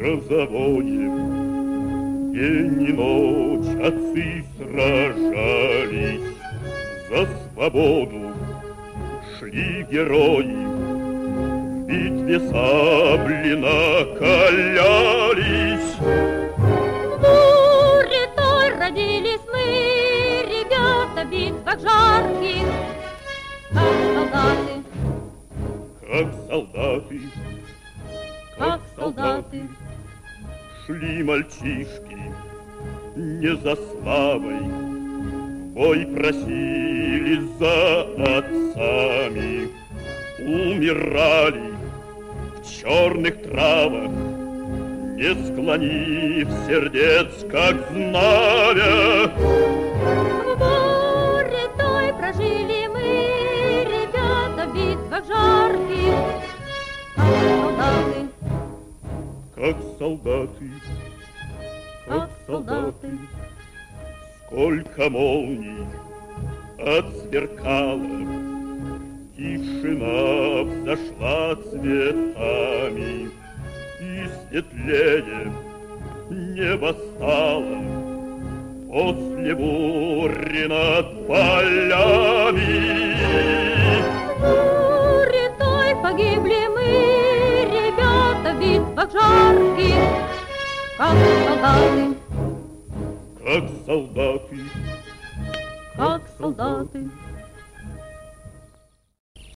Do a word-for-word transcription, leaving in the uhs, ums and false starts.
грозовое. День и ночь отцы сражались за свободу, шли герои, в битве сабли накалялись. В буре той родились мы, ребята, в битвах жарких, как солдаты, как солдаты, как солдаты. Шли мальчишки не за славой, в бой просились за отцами, умирали в черных травах, не склонив сердец, как знамя. В буре той прожили мы, ребята, в битвах жарких, как солдаты, как солдаты, как солдаты. Сколько молний отсверкало, тишина взошла цветами, и светлее небо стало после бури над полями. В буре той погибли мы, ребята, в битвах жарких, как солдаты, как солдаты, как солдаты.